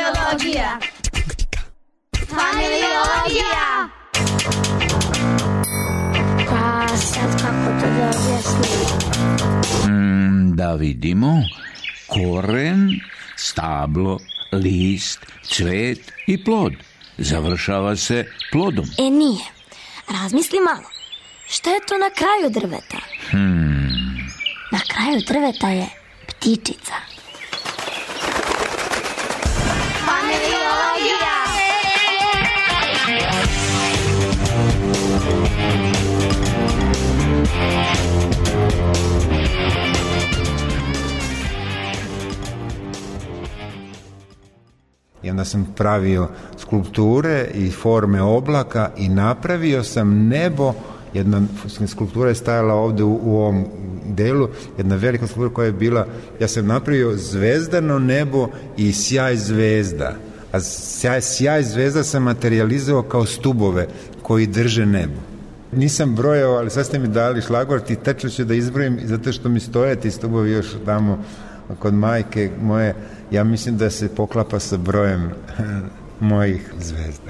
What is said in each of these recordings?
Familiologija. Familiologija. Pa sad kako to da objasnim? Da vidimo. Koren, stablo, list, cvet i plod. Završava se plodom. Nije. Razmisli malo. Šta je to na kraju drveta? Na kraju drveta je ptičica. Familiologija. I onda sam pravio skulpture i forme oblaka i napravio sam nebo. Jedna skulptura je stajala ovde u ovom delu, jedna velika skulptura koja je bila, ja sam napravio zvezdano nebo i sjaj zvezda. A sjaj zvezda sam materializovao kao stubove koji drže nebo. Nisam brojao, ali sad ste mi dali šlagvort i tačno ću da izbrojim, zato što mi stoje ti stubovi još tamo kod majke moje. Ja mislim da se poklapa sa brojem mojih zvezda.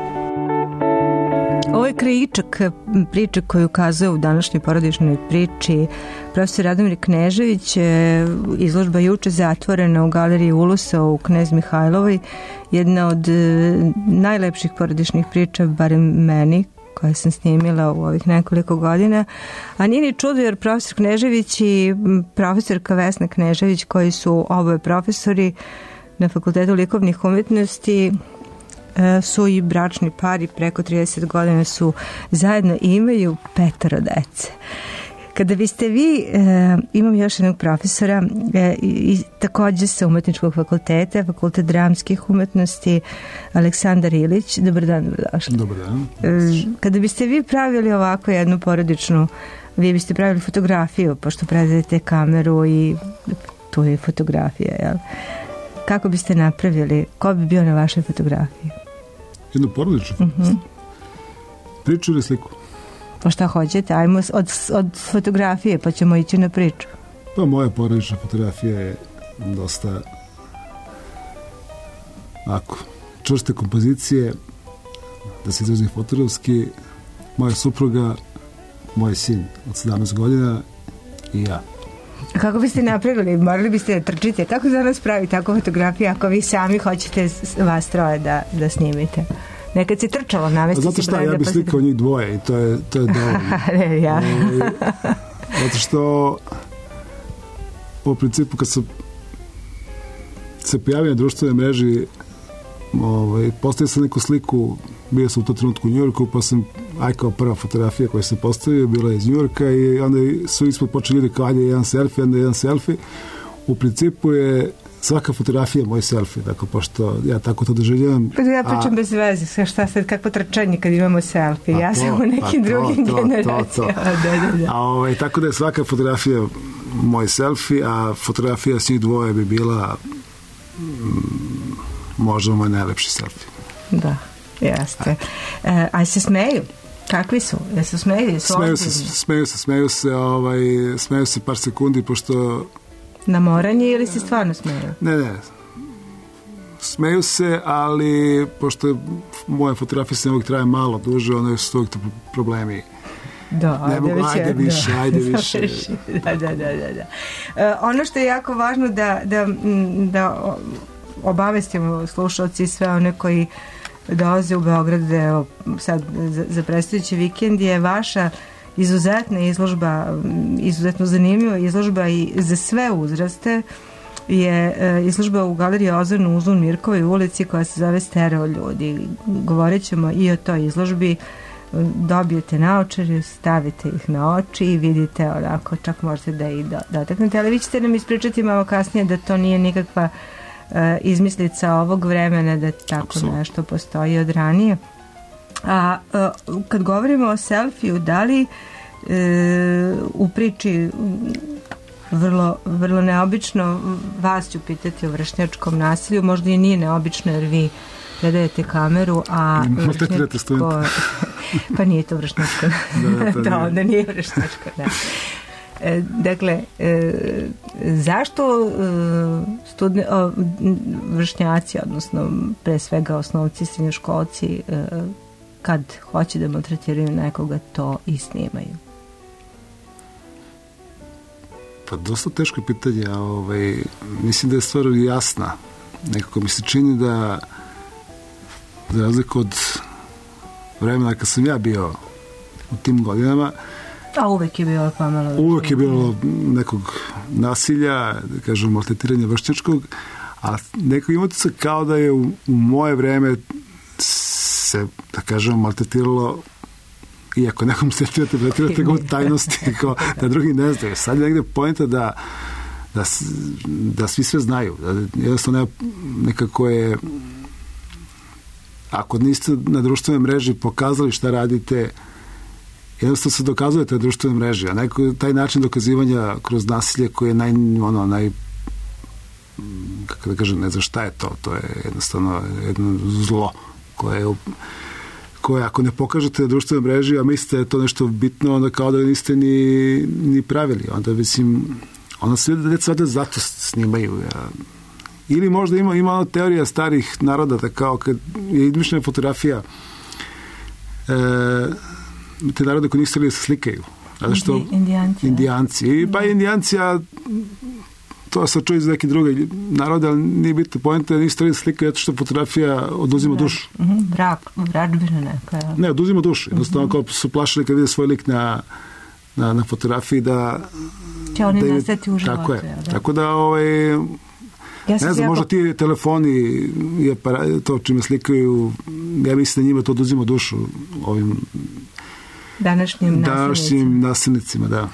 Ovo je krajičak priče koju ukazuje u današnjoj porodičnoj priči profesor Radomir Knežević. Izložba juče zatvorena u galeriji Ulusa u Knez Mihajlovoj. Jedna od najlepših porodičnih priča, barem meni, koje sam snimila u ovih nekoliko godina. A nije ni čudo jer profesor Knežević i profesorka Vesna Knežević, koji su oboje profesori na Fakultetu likovnih umetnosti, su i bračni par i preko 30 godina su zajedno i imaju 5 dece. Kada biste vi, imam još jednog profesora, takođe sa Umetničkog fakulteta, Fakultet dramskih umetnosti, Aleksandar Ilić. Dobar dan, dobrodošli. Dobar dan. Kada biste vi pravili ovako jednu porodičnu, vi biste pravili fotografiju, pošto predajete kameru i tu je fotografija, jel? Kako biste napravili? Ko bi bio na vašoj fotografiji? Jednu porodičnu fotografiju? Priču ili sliku? Pa šta hoćete? Ajmo od fotografije, pa ćemo ići na priču. Pa moja porodična fotografija je dosta čvrste kompozicije, da se izrazim fotografski, moja supruga, moj sin od 17 godina i ja. Kako biste napravili? Morali biste da trčite. Kako za nas pravi tako fotografija ako vi sami hoćete vas troje da snimite? Nekad si trčalo, navesti si... Zato što ja bih slikao njih dvoje i to je dovoljno. Ne, ja. Zato što po principu kad sam se pojavio na društvenoj mreži, postavio sam neku sliku, bio sam u tom trenutku u Njujorku, pa sam kao prva fotografija koju sam postavio bila je iz Njujorka i onda su ispod počeli ljudi kao ajde jedan selfie. U principu je svaka fotografija moj selfie, dakle, pošto ja tako to doživljavam. Ja pričam bez veze, šta sad, kako trčanje kad imamo selfie, ja sam u nekim drugim generacijama. Tako da je svaka fotografija moj selfie, a fotografija svih dvoje bi bila možda moj najlepši selfie. Da, jeste. A se smeju? Kakvi su? Jesu smeju? Smeju se par sekundi, pošto... Na moranje ili se stvarno smeju? Ne. Smeju se, ali pošto moja fotografija se uvijek traje malo duže, ono su uvijek problemi. Da, ajde više. Da. Ono što je jako važno da obavestimo slušalci i sve one koji dolaze u Beograd sad za predstojeći vikend je vaša izuzetna izložba, izuzetno zanimljiva izložba i za sve uzraste je izložba u galeriji Ozon u Uzun Mirkovoj ulici koja se zove Stereo ljudi. Govorit ćemo i o toj izložbi. Dobijete naočare, stavite ih na oči i vidite onako, čak možete da i dotaknete, ali vi ćete nam ispričati malo kasnije da to nije nikakva izmislica ovog vremena, da tako nešto postoji od ranije. A kad govorimo o selfiju, da li u priči vrlo neobično, vas ću pitati o vršnjačkom nasilju, možda i nije neobično jer vi predajete kameru, a vršnjačko... Pa nije to vršnjačko. Da, onda nije vršnjačko, da. Dakle, zašto vršnjaci, odnosno pre svega osnovci, srednjoškolci, kad hoće da maltretiraju nekoga, to i snimaju? Pa dosta teško pitanje, mislim da je stvar jasna. Nekako mi se čini da za razliku od vremena kad sam ja bio u tim godinama, a uvek je bilo pomalo. Uvek je bilo nekog nasilja, da kažem, maltretiranja vršnjačkog, a neko ima to kao da je u moje vreme se, da kažem, maltretiralo, iako nekom se tretirate ga u tajnosti, kao da drugi ne znaju. Sad je negde poenta da svi sve znaju. Jednostavno nekako je, ako niste na društvenoj mreži pokazali šta radite, jednostavno se dokazujete na društvenoj mreži, a taj način dokazivanja kroz nasilje koji je kako da kažem, ne znam šta je to je jednostavno jedno zlo koje ako ne pokažete na društvenoj mreži, a mislite da je to nešto bitno, onda kao da niste ni pravili. Onda mislim, onda se deca zato snimaju. Ili možda ima teorija starih naroda, da kao kad je izmišljena fotografija, te narode koji nisu htjeli da se slikaju. Indijanci. Pa Indijanci, a to se čuje iz neke druge narode, ali nije bitno poenta, nisu htjeli da se slikaju, zato što fotografija oduzima dušu. Vražbina neka. Ne, oduzima dušu. Jednostavno, kao su plašili kad vide svoj lik na fotografiji da će oni nastati u životu. Tako je. Tako da, ne znam, možda ti telefoni, to čime slikaju, ja mislim da njima to oduzima dušu ovim današnjim nasilnicima, da.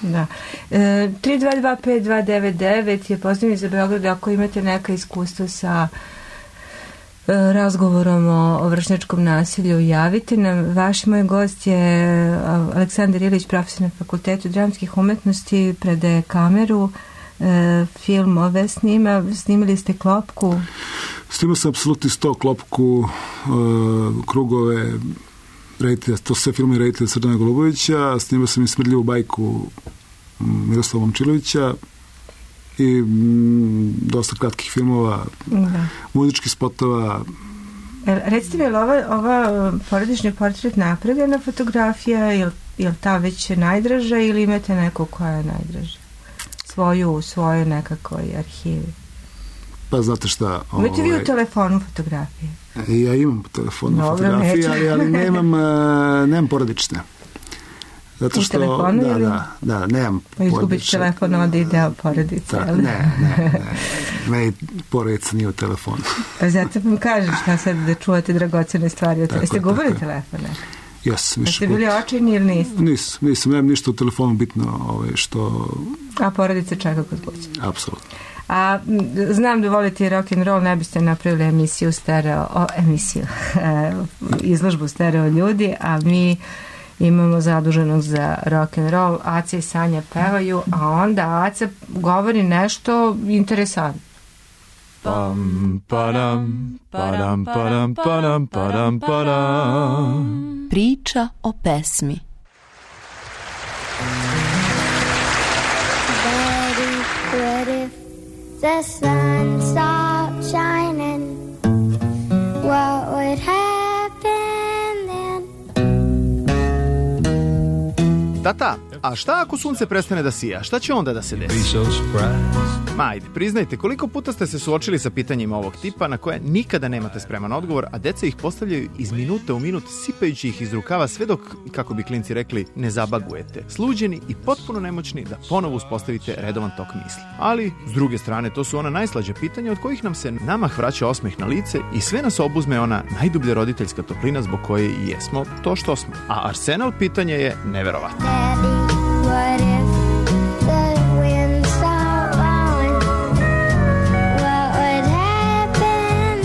3225299 je poziv za Beograd. Ako imate neka iskustva sa razgovorom o vršnjačkom nasilju, javite nam. Moj gost je Aleksandar Ilić, profesor na Fakultetu dramskih umetnosti, predaje kameru, filmove snimili ste klopku? Snimao sam apsolutno 100 klopku, krugove, to sve filmove reditelja Srdana Golubovića, snimao sam i Smrdljivu bajku Miroslava Momčilovića i dosta kratkih filmova, muzičkih spotova. Recite mi, je li ova porodični portret napravljena fotografija, je li ta već najdraža ili imate neku koja je najdraža? U svojoj nekakvoj arhivi. Pa znate šta... Imate vi u telefonu fotografije? Ja imam u telefonu fotografije, ali nemam porodične. Zato što... U telefonu ili? Da, nemam porodične. Izgubiš telefon, onda ide porodice, ali? Ne. Meni porodica nije u telefonu. Pa zato vam kažem šta sad da čuvate dragocene stvari. Jeste gubili telefone? Jesam. Jeste bili očajni ili niste? Nisam, nemam ništa u telefonu bitno što... A porodice čeka kod kuće? Apsolutno. A znam da volite i rock'n'roll, ne biste napravili izložbu stereo ljudi, a mi imamo zaduženog za rock'n'roll. Aca i Sanja pevaju, a onda Aca govori nešto interesantno. Pam, padam, padam, padam, padam, padam, padam. Priča o pesmi. What if the sun stopped shining? What would happen then? Tata, a šta ako sunce prestane da sija? Šta će onda da se desi? Ma ajde, priznajte, koliko puta ste se suočili sa pitanjima ovog tipa na koje nikada nemate spreman odgovor, a deca ih postavljaju iz minute u minut, sipajući ih iz rukava sve dok, kako bi klinci rekli, ne zabagujete. Sluđeni i potpuno nemoćni da ponovo uspostavite redovan tok misli. Ali, s druge strane, to su ona najslađa pitanja od kojih nam se namah vraća osmeh na lice i sve nas obuzme ona najdublja roditeljska toplina zbog koje i jesmo to što smo. A arsenal pitanja je neverovatno. What if the wind stopped blowing? What would happen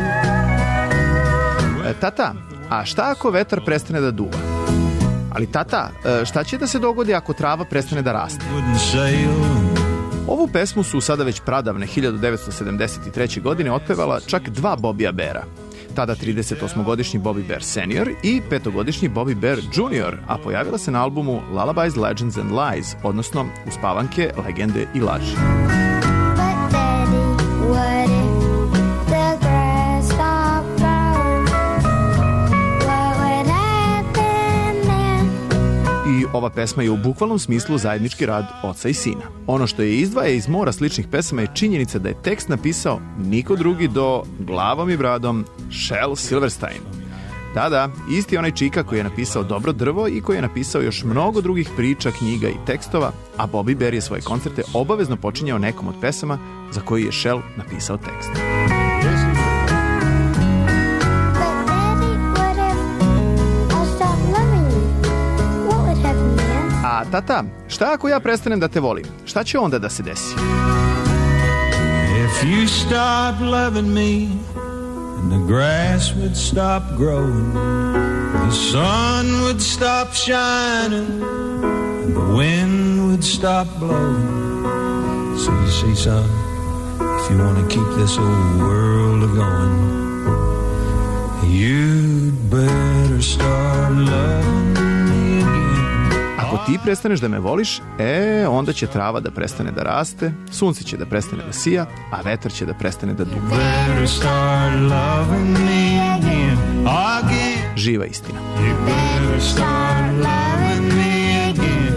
then? Tata, a šta ako vetar prestane da duva? Ali tata, šta će da se dogodi ako trava prestane da raste? Ovu pesmu su sada već pradavne 1973. godine otpevala čak 2 Bobija Bera. tada 38-godišnji Bobby Bare senior i 5-godišnji Bobby Bare junior, a pojavila se na albumu Lullabies, Legends and Lies, odnosno Uspavanke, legende i laži. But Daddy, what if the grass stopped growing? What would happen then? I ova pesma je u bukvalnom smislu zajednički rad oca i sina. Ono što je izdvaja iz mora sličnih pesama je činjenica da je tekst napisao niko drugi do glavom i bradom Shel Silverstein. Da, isti onaj čika koji je napisao Dobro drvo i koji je napisao još mnogo drugih priča, knjiga i tekstova, a Bobby Bare je svoje koncerte obavezno počinjao nekom od pesama za koju je Shel napisao tekst. But Daddy, what if I stopped loving you? What would happen then? A tata, šta ako ja prestanem da te volim? Šta će onda da se desi? If you stopped loving me, and the grass would stop growing, the sun would stop shining, and the wind would stop blowing. So you see, son, if you want to keep this old world a-going, you'd better start loving me again. Ako ti prestaneš da me voliš, onda će trava da prestane da raste, sunce će da prestane da sija, a vetar će da prestane da duva. Better start loving me again. Again. Živa istina. You better start loving me again.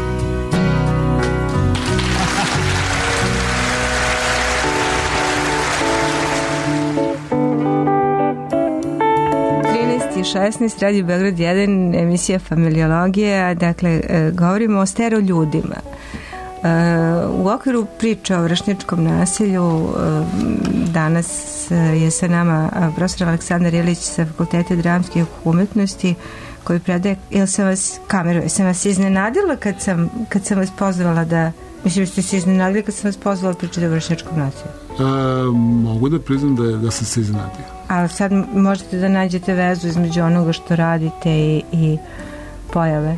I 16, Radio Beograd 1, emisija Familiologija, dakle, govorimo o stereoljudima. U okviru priča o vršnjačkom nasilju danas je sa nama profesor Aleksandar Ilić sa Fakulteta dramskih umetnosti koji predaje, jesam vas iznenadila kad sam vas pozvala da, mislim ste se iznenadili kad sam vas pozvala da pričate o vršnjačkom nasilju? Mogu da priznam da sam se iznenadio. Ali sad možete da nađete vezu između onoga što radite i pojave.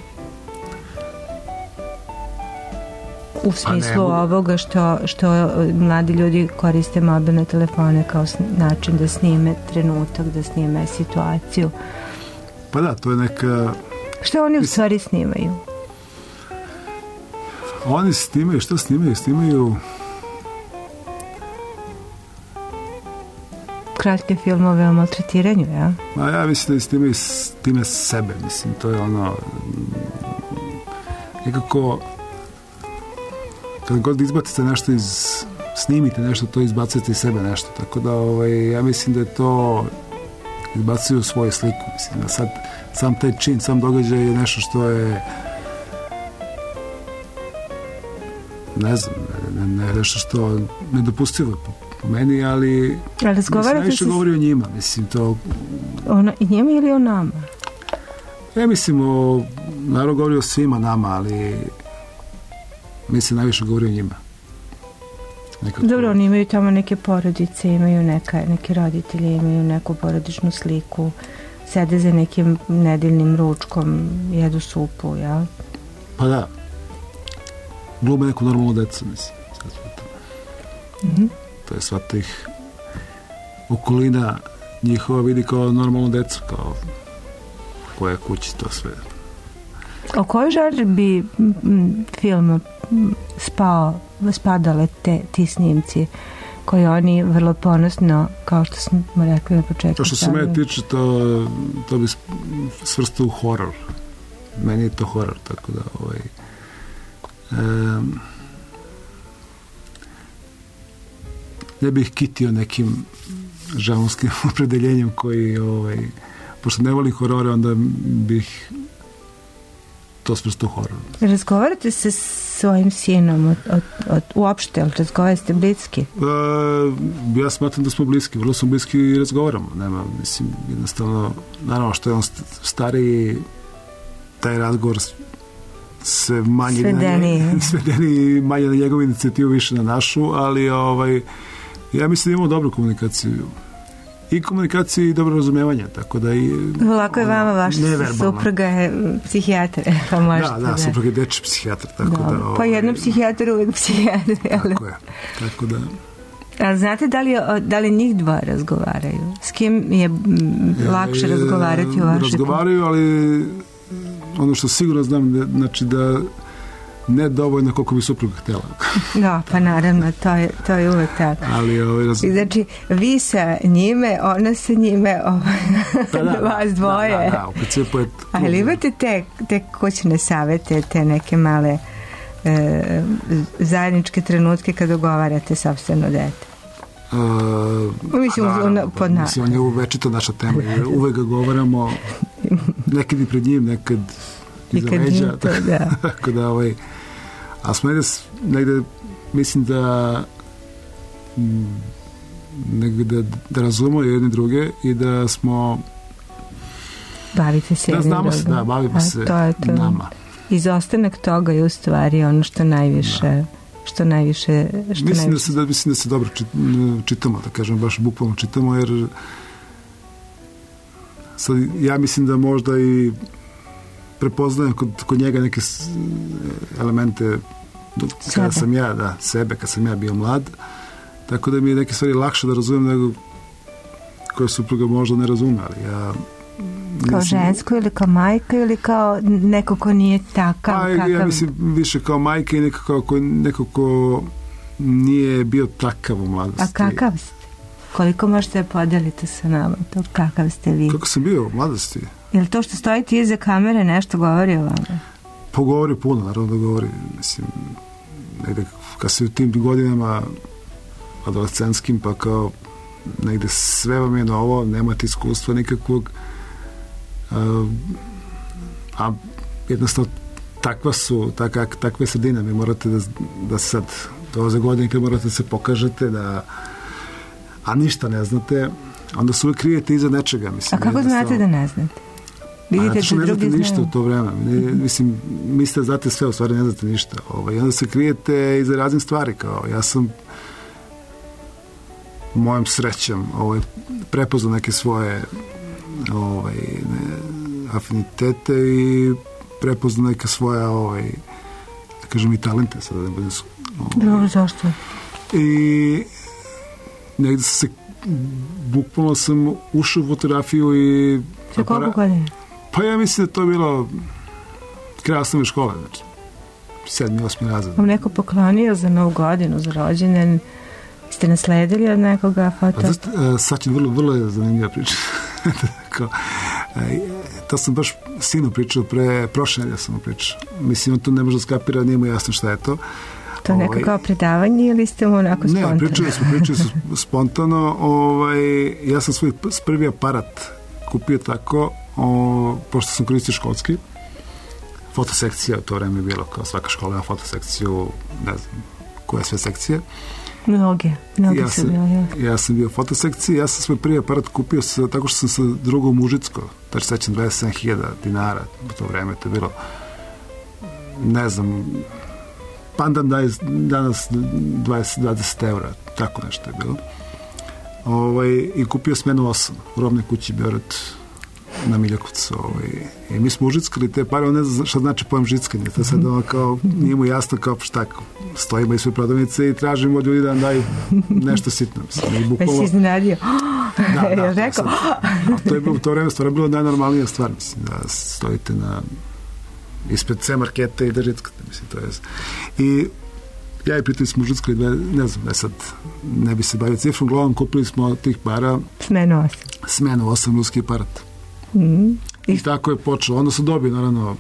U smislu ovoga što mladi ljudi koriste mobilne telefone kao način da snime trenutak, da snime situaciju. Pa da, to je neka... Što oni u stvari snimaju? Oni snimaju, što snimaju? Snimaju... kratke filmove o maltretiranju, ja? Ja mislim da snimaju time sebe, mislim, to je ono... Nekako... Kad god izbacite nešto snimite nešto, to izbacite iz sebe nešto, tako da ja mislim da je to izbacuju svoju sliku, mislim da sad sam taj čin, sam događaj je nešto što je ne znam, nešto što nedopustivo po meni, ali najviše govori o njima, mislim to... I njima ili o nama? Ja mislim naravno govori o svima nama, ali mislim najviše govori o njima. Nekako... Dobro, oni imaju tamo neke porodice, imaju neke roditelje, imaju neku porodičnu sliku, sede za nekim nedeljnim ručkom, jedu supu, jel? Pa da. Glume neku normalnu decu, mislim. To je sva tih okolina njihova vidi kao normalnu decu, kao koja kući, to sve. O kojoj žanri bi film spadale ti snimci koji oni vrlo ponosno, kao što smo rekli na početku? To što se mene tiče, to bi svrstao u horor. Meni je to horor, tako da ne bih kitio nekim žanrovskim opredeljenjem koji pošto ne volim horore, onda bih to svrstao horor. Razgovarate se svojim sinom uopšte, ali razgovarate bliski? Ja smatram da smo bliski, vrlo smo bliski i razgovaramo. Nema, mislim, jednostavno, naravno što je on stariji, taj razgovor se manje svedeniji, manje na njegovu inicijativu, više na našu, ali ja mislim da imamo dobru komunikaciju. I komunikaciju i dobro razumevanje, tako da i... Lako je vama, vaša supruga je psihijatar, pa možete da, supruga je dečji psihijatar, tako da... Pa jedno psihijatar, uvijek psihijatar, tako je, tako da... A znate da li njih dvoje razgovaraju? S kim je lakše razgovarati u vašem? Razgovaraju, ali ono što sigurno znam, znači da ne dovoljno koliko bi supruga htjela. Da, pa naravno, to je uvek tako. Ali, znači, vi sa njime, ona sa njime, pa da, vas dvoje. Da, u principu je... Ali imate te kućne savete, te neke male zajedničke trenutke kad dogovarate sopstveno dete? Mislim, on je uvečito naša tema. Uvek ga govoramo, nekad i pred njim, nekad iza leđa. Tako da, a smo negde mislim da razumemo jedne druge i da smo bavite se da znamo se, da bavimo se to. Nama. Izostanak toga je u stvari ono što najviše mislim da se dobro čitamo, da kažem, baš bukvalno čitamo, jer sad ja mislim da možda i prepoznajem kod njega neke elemente kada sam ja, kad sam ja bio mlad, tako da mi je neke stvari lakše da razumem nego koje supruga možda ne razume, ali ja kao žensko ili kao majka ili kao neko ko nije takav? Pa, ja mislim više kao majka i neko ko nije bio takav u mladosti. A kakav ste? Koliko možete podeliti sa nama to kakav ste vi? Kako sam bio u mladosti? Je li to što stojite iza kamere nešto govori o vama? Pa govori puno, naravno da govori. Mislim, negde kad se u tim godinama adolescentskim, pa kao negde sve vam je novo, nemate iskustva nikakvog, a jednostavno takve sredine, vi morate da sad dolaze godine kad morate da se pokažete, a ništa ne znate, onda se uvijek krijete iza nečega. Mislim, a kako znate da ne znate? Vidite što ne znate ništa u to vreme. Mislim, mislite da znate sve, u stvari ne znate ništa. I onda se krijete iza raznih stvari, kao ja sam mojom srećom prepoznao neke svoje afinitete i prepoznao neke svoje da kažem i talente sada da budem dobro, zašto? I negdje se bukvalno sam ušao u fotografiju i sa koliko godine? Pa ja mislim da to je bilo kraj osnovne škole, znači 7. 8. razred. Vam neko poklonio za novu godinu, za rođendan? Ste nasledili od nekoga foto? Sad će vrlo je zanimljiva priča. To sam baš sinu pričao, prošle nedelje sam mu pričao. Mislim, on to ne može skapira, nije mu jasno šta je to. To je neko kao predavanje ili ste mu onako spontano? Ne, pričali smo spontano. Ja sam svoj prvi aparat kupio tako, pošto sam koristio školski. Fotosekcija, u to vreme je bilo, kao svaka škola ima fotosekciju, ne znam koje sve sekcije. Mnoge su bile. Ja sam bio u fotosekciji, ja sam svoj prvi aparat kupio tako što sam sa drugom Mužicko, znači sećam 27.000 dinara, u to vreme to je bilo, ne znam, pandan danas 20 eura, tako nešto je bilo. I kupio smenu 8 u robnoj kući Beograd na Miljakovcu. I mi smo užickali te pare, on ne zna šta znači pojem žickanje. To sad kao, nije mu jasno kao šta, stojimo ispred prodavnice i tražimo od ljudi da nam daju nešto sitno. Već si iznenadio. Da, rekao. To je u to vreme stvarno bilo najnormalnija stvar, mislim, da stojite ispred C marketa i da žickate, mislim, to je. I ja i pritom smo žickali, ne znam, sad ne bi se bavio cifrom, glavom kupili smo tih para smenu 8 ruski aparat. I tako je počelo. Onda sam dobio, naravno,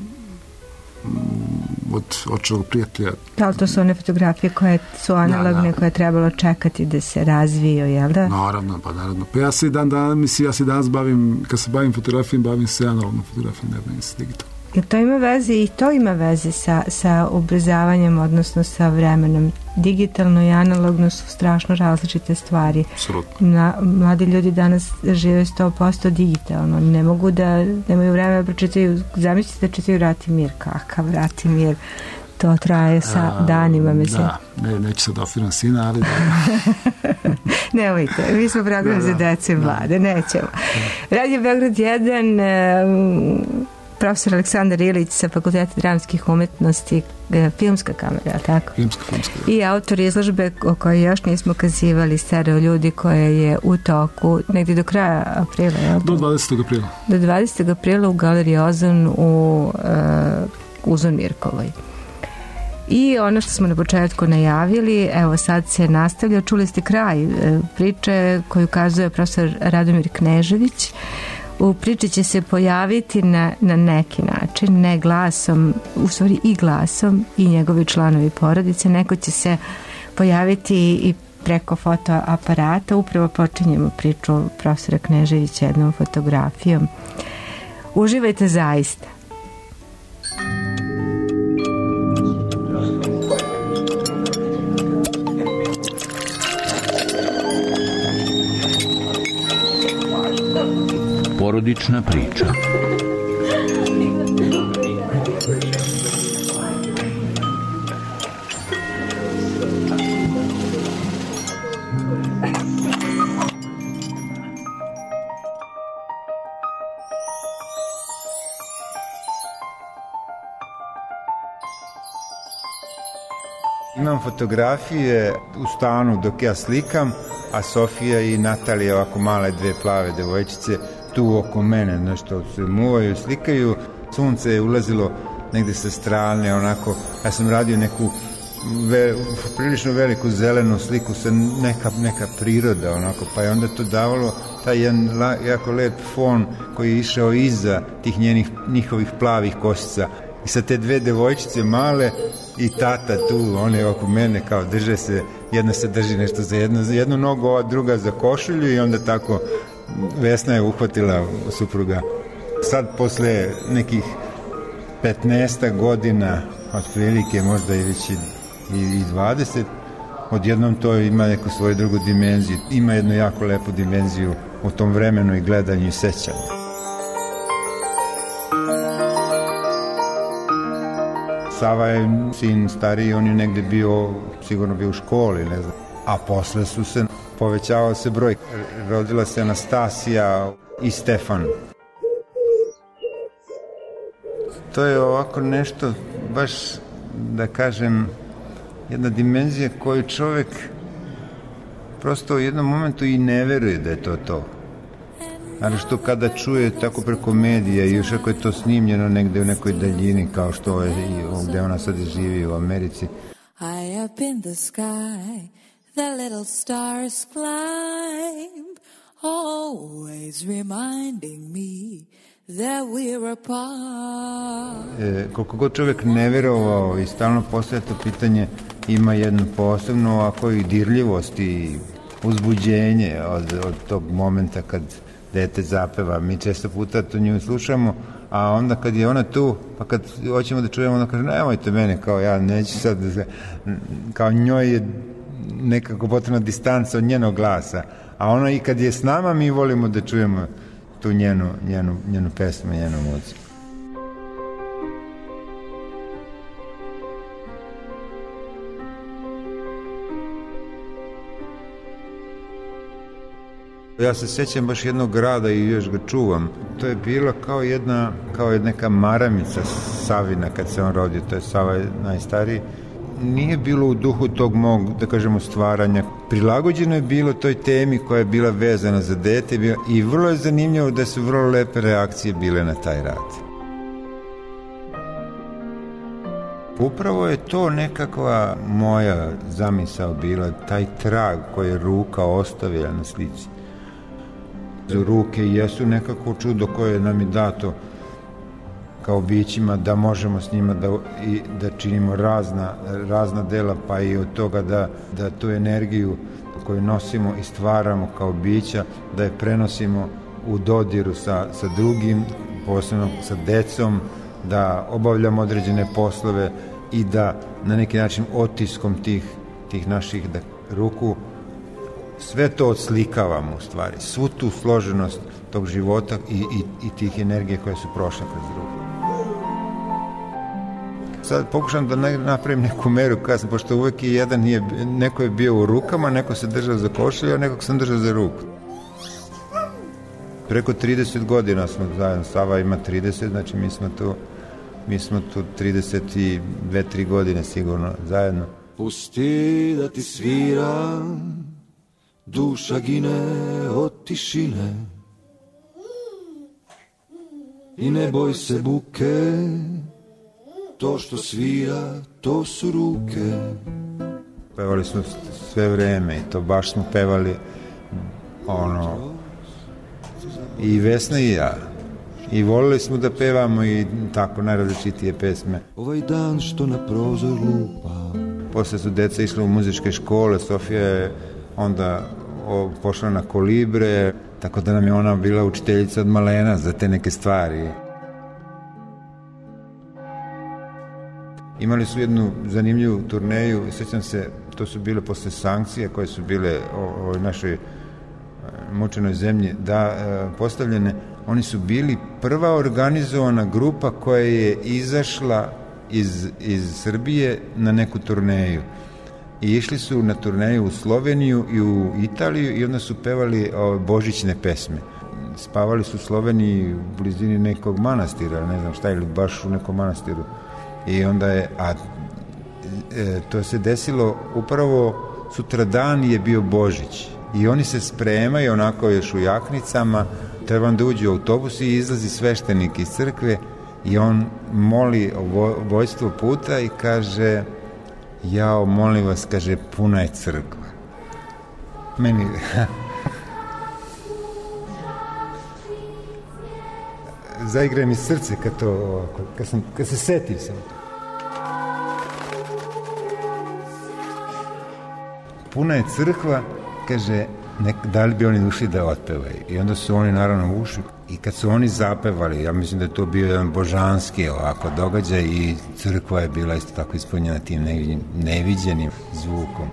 od očevog prijatelja. Da li to su one fotografije koje su analogne, koje je trebalo čekati da se razviju, jel da? Naravno. Pa ja se danas bavim, kad se bavim fotografijom, bavim se analognom fotografijom, ne bavim se digitalnom. Jer to ima veze i to ima veze sa ubrzavanjem, odnosno sa vremenom. Digitalno i analogno su strašno različite stvari. Absolutno. Mladi ljudi danas žive 100% digitalno. Ne mogu nemaju vremena da pročitaju, zamislite da čitaju Rat i mir. Kakav Rat i mir? To traje danima, mislim. Da, neću sad ofiram sina, ali nemojte, mi smo program za dece i mlade, nećemo. Radio Beograd 1, profesor Aleksandar Ilić sa Fakulteta dramskih umetnosti, filmska kamera, tako? Filmska. I autor izložbe o kojoj još nismo kazivali, Stereo ljudi, koja je u toku negdje do kraja aprila. Do 20. aprila. Do 20. aprila u Galeriji Ozon u Uzun Mirkovoj. I ono što smo na početku najavili, evo sad se nastavlja, čuli ste kraj priče koju kazuje profesor Radomir Knežević. U priči će se pojaviti na neki način, ne glasom, u stvari i glasom, i njegovi članovi porodice. Neko će se pojaviti i preko fotoaparata. Upravo počinjemo priču profesora Kneževića jednom fotografijom. Uživajte zaista. Porodična priča. Imam fotografije u stanu dok ja slikam, a Sofija i Natalija, ovako male dve plave devojčice, tu oko mene, nešto se muvaju, slikaju. Sunce je ulazilo negde sa strane, onako, ja sam radio neku prilično veliku zelenu sliku sa neka priroda, onako, pa je onda to davalo taj jedan jako lep fon koji je išao iza tih njihovih plavih kosica. I sa te dve devojčice male i tata tu, one oko mene kao drže se, jedna se drži nešto za jednu nogu, ova druga za košulju i onda tako Vesna je uhvatila supruga. Sad posle nekih 15 godina, otprilike možda i već i 20, odjednom to ima neku svoju drugu dimenziju. Ima jednu jako lepu dimenziju u tom vremenu i gledanju i sećanju. Sava je sin stariji, on je negde sigurno bio u školi, ne znam. A posle povećavao se broj. Rodila se Anastasija i Stefan. To je ovako nešto, baš da kažem, jedna dimenzija koju čovek prosto u jednom momentu i ne veruje da je to. Ali što kada čuje tako preko medija i još ako je to snimljeno negde u nekoj daljini kao što je i gde ona sad živi u Americi. High up in the sky the little stars climb, always reminding me that we're apart. Koliko god čovjek ne verovao i stalno postoje to pitanje, ima jednu posebnu ovako i dirljivost i uzbuđenje od tog momenta kad dete zapeva. Mi često puta to nju slušamo, a onda kad je ona tu, pa kad hoćemo da čujemo, onda kaže, nemojte mene, kao ja neću sad, kao njoj je nekako potrebna distanca od njenog glasa, a ona i kad je s nama, mi volimo da čujemo tu njenu pesmu, njenu muziku. Ja se sjećam baš jednog grada i još ga čuvam. To je bilo kao neka maramica Savina kad se on rodio, to je Sava najstariji. Nije bilo u duhu tog mog, da kažemo, stvaranja. Prilagođeno je bilo toj temi koja je bila vezana za dete i vrlo je zanimljivo da su vrlo lepe reakcije bile na taj rad. Upravo je to nekakva moja zamisao bila, taj trag koji je ruka ostavila na slici. Ruke jesu nekako čudo koje nam je dato kao bićima da možemo s njima da činimo razna dela, pa i od toga da tu energiju koju nosimo i stvaramo kao bića, da je prenosimo u dodiru sa drugim, posebno sa decom, da obavljamo određene poslove i da na neki način otiskom tih naših ruku sve to odslikavamo u stvari, svu tu složenost tog života i tih energije koje su prošle kroz ruku. Sad pokušam da napravim neku meru kasno, pošto uvek je neko je bio u rukama, neko se držao za košulju, a nekog sam držao za ruku. Preko 30 godina smo zajedno, Sava ima 30, znači mi smo tu 32-3 godine sigurno zajedno. Pusti da ti svira, duša gine od tišine i ne boj se buke, to što svira, to su ruke. Pevali smo sve vreme i to baš smo pevali i Vesna i ja. I volili smo da pevamo i tako najrazličitije pesme. Ovaj dan što na prozor lupa. Posle su deca išla u muzičke škole, Sofija je onda pošla na Kolibre, tako da nam je ona bila učiteljica od malena za te neke stvari. Imali su jednu zanimljivu turneju, sjećam se, to su bile posle sankcije koje su bile u našoj mučenoj zemlji postavljene. Oni su bili prva organizovana grupa koja je izašla iz Srbije na neku turneju. I išli su na turneju u Sloveniju i u Italiju i onda su pevali božićne pesme. Spavali su u Sloveniji u blizini nekog manastira, ne znam šta, ili baš u nekom manastiru. I onda to se desilo upravo sutradan je bio Božić. I oni se spremaju onako još u jaknicama, trebam da uđu u autobus i izlazi sveštenik iz crkve i on moli vojstvo puta i kaže, jao, molim vas, kaže, puna je crkva. Meni... Zaigre mi srce kad se setim sam. Puna je crkva, kaže, da li bi oni ušli da otpevaju. I onda su oni naravno ušli i kad su oni zapevali, ja mislim da je to bio jedan božanski ovako događaj i crkva je bila isto tako ispunjena tim neviđenim zvukom.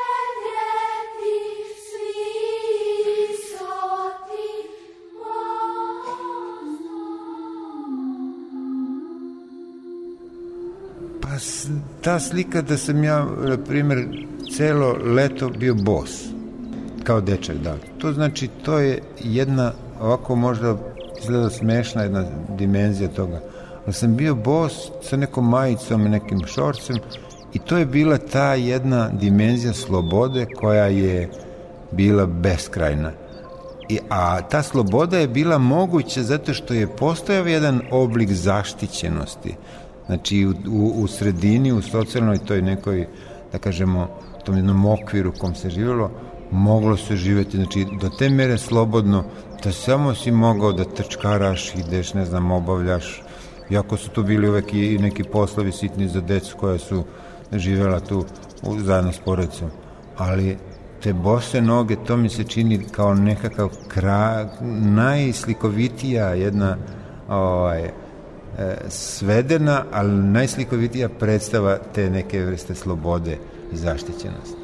Pa ta slika da sam ja, na primjer, celo leto bio bos. Kao dečak, da. To znači, to je jedna, ovako možda izgleda smešna jedna dimenzija toga. Ali sam bio bos sa nekom majicom i nekim šorcem i to je bila ta jedna dimenzija slobode koja je bila beskrajna. A ta sloboda je bila moguća zato što je postojao jedan oblik zaštićenosti. Znači, u sredini, u socijalnoj toj nekoj, da kažemo, tom jednom okviru kom se živjelo, moglo se živjeti, znači do te mere slobodno da samo si mogao da trčkaraš, ideš, ne znam, obavljaš, iako su tu bili uvek i neki poslovi sitni za decu koja su živjela tu zajedno s porodicom, ali te bose noge, to mi se čini kao nekakav najslikovitija jedna svedena, ali najslikovitija predstava te neke vrste slobode i zaštićenosti.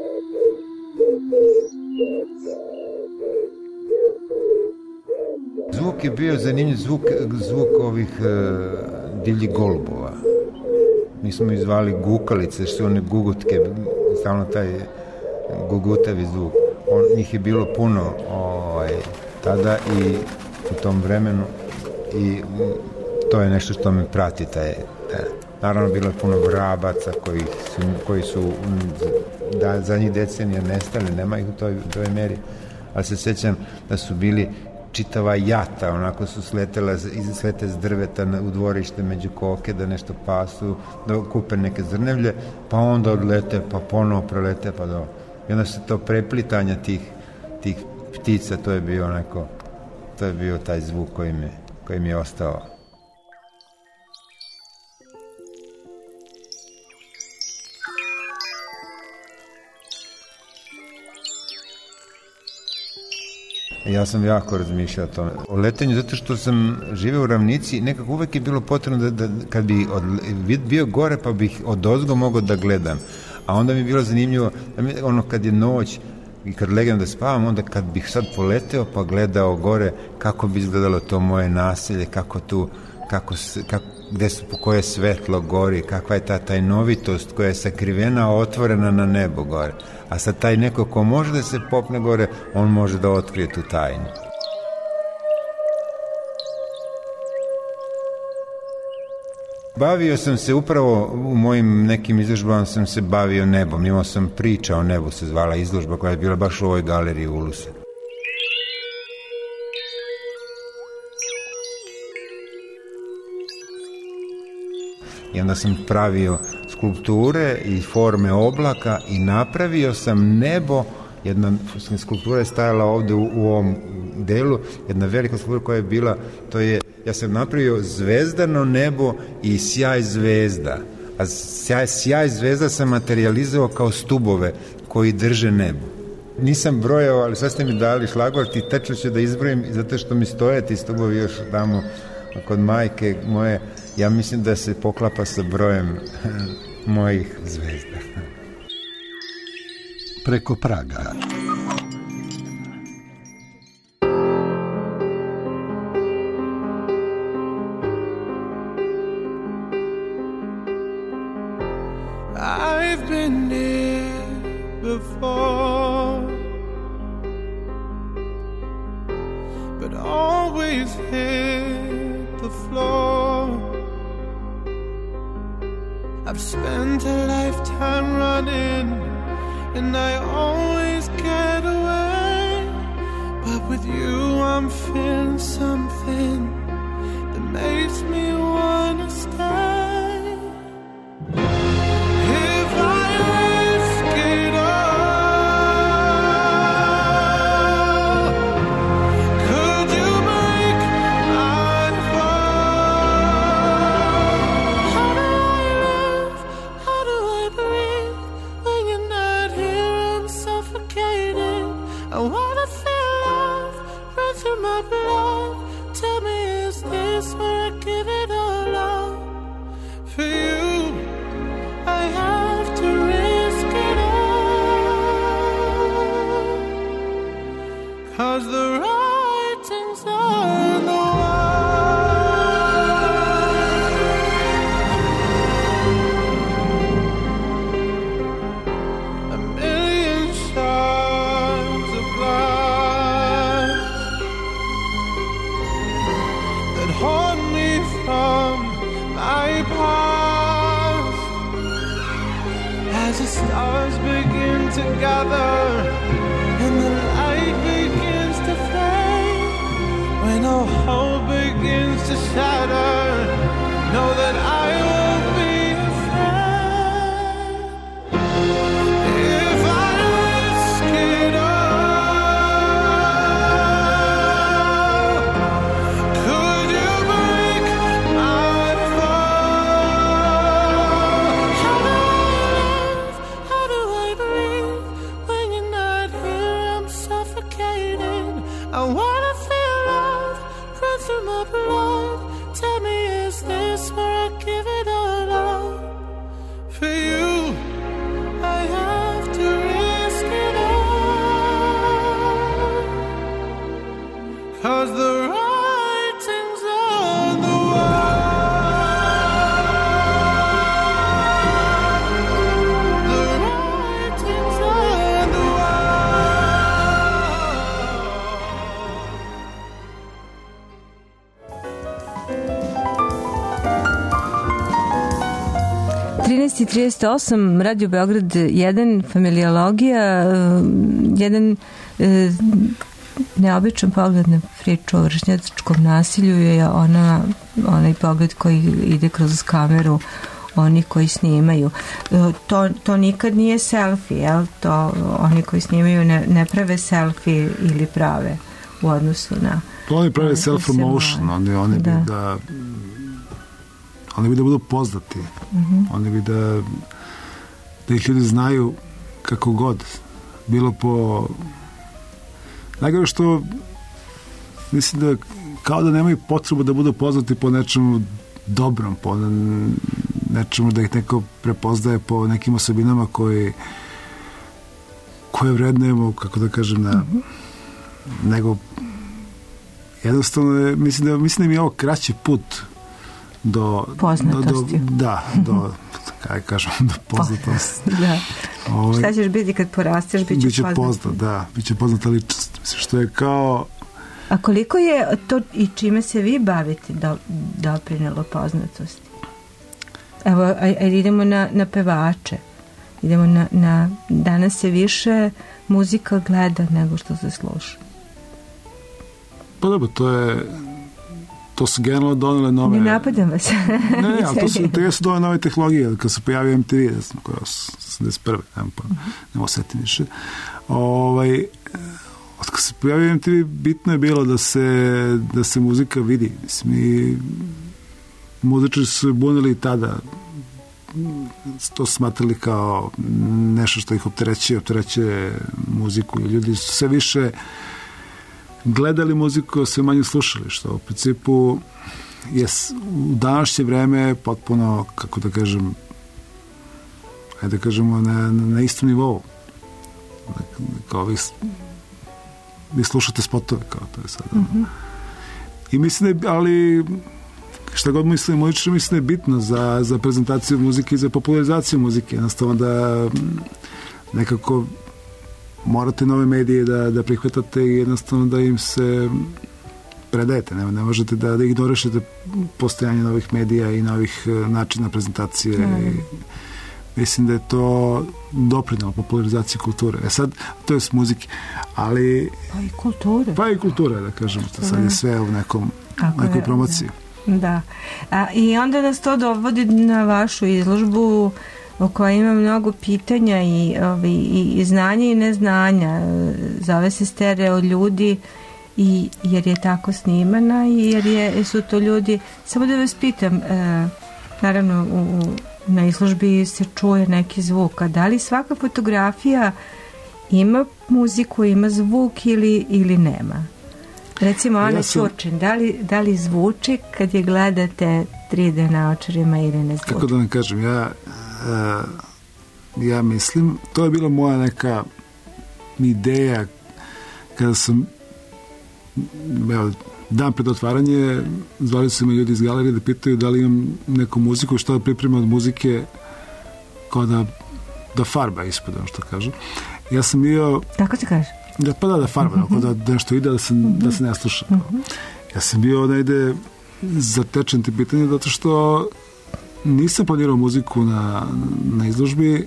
Zvuk je bio zanimljiv, zvuk ovih divljih golubova. Mi smo ih zvali gukalice, što su one gugutke, stalno taj gugutavi zvuk. Njih je bilo puno tada i u tom vremenu i to je nešto što me prati. Naravno, bilo je puno vrabaca koji su za njih decenija nestali, nema ih u toj meri, ali se sjećam da su bili čitava jata, onako su slete s drveta u dvorište među koke da nešto pasu, da kupe neke zrnevlje, pa onda odlete, pa ponovo prelete, pa do... I onda se to preplitanja tih ptica, to je bio taj zvuk koji mi je ostao. Ja sam jako razmišljao o tome. O letenju, zato što sam živeo u ravnici, nekako uvek je bilo potrebno da kad bi bio gore, pa bih odozgo mogao da gledam. A onda mi je bilo zanimljivo, kad je noć i kad legam da spavam, onda kad bih sad poleteo pa gledao gore, kako bi izgledalo to moje naselje, gde su, po koje svetlo gori, kakva je ta tajnovitost koja je sakrivena, otvorena na nebo gore. A sad taj neko ko može da se popne gore, on može da otkrije tu tajnu. Bavio sam se upravo u mojim nekim izložbama sam se bavio nebom. Imao sam priča o nebu, se zvala izložba koja je bila baš u ovoj galeriji Uluse. I onda sam pravio skulpture i forme oblaka i napravio sam nebo. Jedna skulptura je stajala ovde u ovom delu, jedna velika skulptura koja je bila, ja sam napravio zvezdano nebo i sjaj zvezda. A sjaj zvezda sam materializovao kao stubove koji drže nebo. Nisam brojao, ali sad ste mi dali šlagvort i tačno ću da izbrojim, zato što mi stoje ti stubovi još tamo kod majke moje. Ja mislim da se poklapa sa brojem mojih zvezda. Preko praga. I've been here before, but always hit the floor. I've spent a lifetime running, and I always get away, but with you I'm feeling something that makes me wanna stay. If I risk it all, could you make my fall? How do I live? How do I breathe when you're not here? I'm suffocating. I wanna feel love run through my blood. Tell me, is this where I give it all up? For you, I have to risk it all, 'cause the writing's on the wall. A million shards of glass that haunt me from my past. As the stars begin to gather and the light begins to fade, when all hope begins to shatter, know that I won't be afraid. If I risk it all, could you break my fall? How do I live? How do I breathe when you're not here? I'm suffocating. I wanna feel love run through my blood. Tell me, is this where I give it all up? For you, I have to risk it all, 'cause the writing's on the wall. The writing's on the wall. 13:38, Radio Beograd 1, familiologija, jedan neobičan pogled na priču o vršnjačkom nasilju je onaj pogled koji ide kroz kameru oni koji snimaju. To nikad nije selfie, jel? To oni koji snimaju ne prave selfie ili prave u odnosu na... Oni prave self-promotion, oni bi da budu poznati. Oni bi da ih ljudi znaju kako god. Bilo po... Najgore što mislim da kao da nemaju potrebu da budu poznati po nečemu dobrom, po nečemu da ih neko prepoznaje po nekim osobinama koje vrednujemo, kako da kažem, nego jednostavno mislim da mi je ovo kraći put do poznatosti. Do poznatosti. Da. Šta ćeš biti kad porasteš? Biće poznat. Da, biće poznata ličnost. Mislim, što je kao... A koliko je to i čime se vi bavite doprinelo poznatosti? Evo, idemo na pevače. Idemo na danas se više muzika gleda nego što se sluša. Pa dobro, to su generalno donele nove... Ne napadam vas. Ne, ali to su donele nove tehnologije. Kad se pojavio MTV, da sam koja 81. Nemo setim više. Od kad se pojavio MTV, bitno je bilo da se muzika vidi. Mislim, i muzičari su se bunili tada. To su smatrali kao nešto što ih opterećuje muziku. Ljudi su sve više gledali muziku, a sve manje slušali, što u principu je u današnje vreme potpuno, kako da kažem, ajde da kažemo, na istom nivou. Kao vi slušate spotove, kao to je sad. I mislim da je, ali šta god mislim da je bitno za prezentaciju muzike i za popularizaciju muzike. Jednostavno da nekako morate nove medije da prihvatate i jednostavno da im se predajete. Ne možete da ignorišete postojanje novih medija i novih načina prezentacije. I mislim da je to doprinelo popularizaciji kulture. Sad, to je s muzike, ali... Pa i kulture, da kažem. Sad je sve u nekoj promociji. Da. I onda nas to dovodi na vašu izložbu o kojoj ima mnogo pitanja i znanja i neznanja. Zove se Stereo ljudi jer je tako snimana i jer su to ljudi... Samo da vas pitam, naravno na izložbi se čuje neki zvuk, a da li svaka fotografija ima muziku, ima zvuk ili nema? Recimo Ana Ćurčin, da li zvuči kad je gledate 3D naočarima ili ne zvuči? Kako da vam kažem, ja mislim, to je bila moja neka ideja kada sam dan pred otvaranje zvali su me ljudi iz galerije da pitaju da li imam neku muziku, što da pripremam od muzike kao da farba ispod, što kažu. Ja sam bio... Tako se kaže? Da farba, da nešto ide, da se ne sluša. Ja sam bio negde zatečen te pitanje, zato što nisam planirao muziku na izložbi,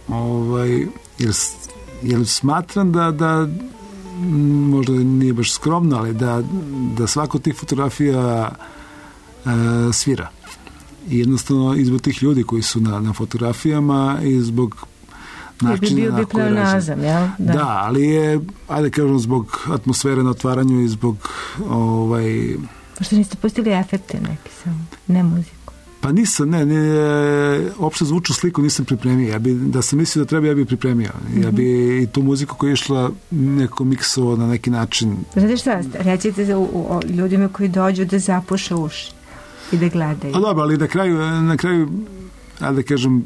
jer smatram da možda nije baš skromno, ali da svako od tih fotografija svira. I jednostavno i zbog tih ljudi koji su na fotografijama i zbog načina na koji pleonazam, jel? Da, ali je, ajde kažem, zbog atmosfere na otvaranju i zbog Pošto niste pustili efekte neki samo, ne muziku. Pa nisam, uopšte zvučnu sliku nisam pripremio. Da sam mislio da treba, ja bi pripremio. Ja bi i tu muziku koja je išla neko miksovo na neki način. Znate šta, recite o ljudima koji dođu da zapuše uši i da gledaju. A dobro, ali na kraju, ajde da kažem,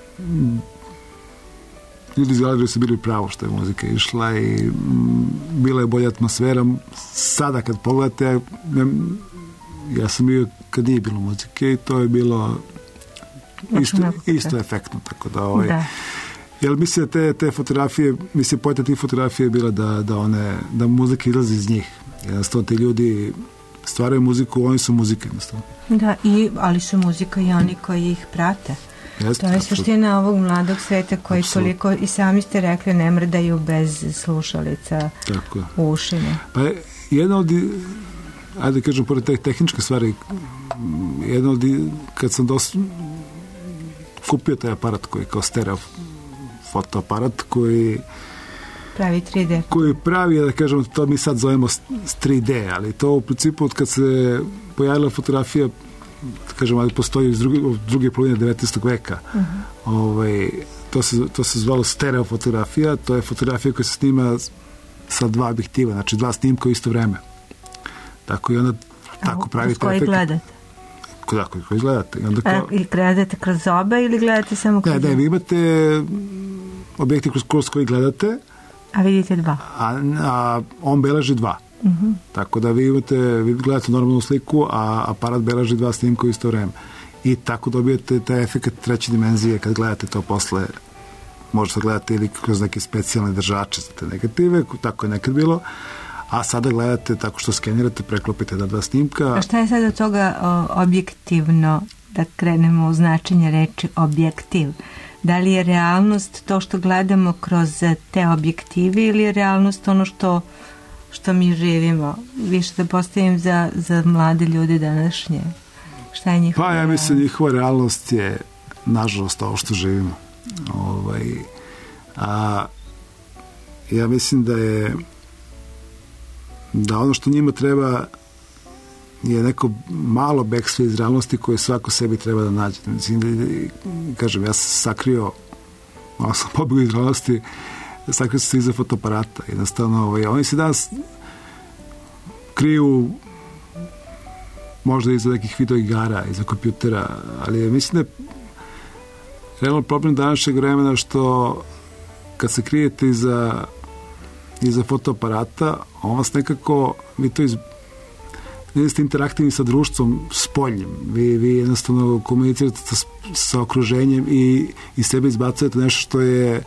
ljudi iz galerije su bili pravo što je muzika išla i bila je bolja atmosfera. Sada kad pogledate, ja sam bio kad nije bilo muzike i to je bilo isto efektno, tako da jer mislim da te fotografije, mislim pojeta tih fotografije je bila da muzika izlazi iz njih. Jednostavno ti ljudi stvaraju muziku, oni su muzika jednostavno. Da, ali su muzika i oni koji ih prate. To je suština ovog mladog sveta koji toliko, i sami ste rekli, ne mrdaju bez slušalica u ušima. Pa jedna od, ajde kažem, pored te tehničke stvari, jedna od, kad sam kupio taj aparat koji je kao stereo fotoaparat koji pravi 3D. Koji pravi, da kažem, to mi sad zovemo 3D, ali to u principu od kad se pojavila fotografija, kažem, ali postoji iz druge polovine 19. veka. To se zvalo stereo fotografija, to je fotografija koja se snima sa dva objektiva, znači dva snimka u isto vreme. Tako i onda tako pravi taj efekt. Koji gledate? Koji gledate. I gledate kroz oba ili gledate samo kroz oba? Ne, vi imate objektiv kroz koji gledate. A vidite dva. A on beleži dva. Tako da vi gledate normalnu sliku, a aparat beleži dva snimka u isto vreme. I tako dobijete taj efekt treće dimenzije kad gledate to posle. Možete gledati ili kroz neke specijalne držače za te negative, tako je nekad bilo. A sada gledate tako što skenirate, preklopite da dva snimka. A šta je sad od toga objektivno da krenemo u značenje reči objektiv. Da li je realnost to što gledamo kroz te objektive ili je realnost ono što mi živimo? Više da postavim za mlade ljude današnje. Šta je njihova realnost? Ja mislim njihova realnost je nažalost ovo što živimo. Ja mislim da ono što njima treba je neko malo bekstvo iz realnosti koje svako sebi treba da nađe. Mislim kažem, ja sam sakrio, malo sam pobegao iz realnosti, sakrio sam se iza fotoaparata. Jednostavno, oni se danas kriju možda iza nekih video igara, iza kompjutera, ali mislim da je realno problem današnjeg vremena što kad se krijete iza fotoaparata, on vas nekako, vi to ne ste interaktivni sa društvom spoljnim. Vi jednostavno komunicirate sa okruženjem i sebe izbacujete nešto što je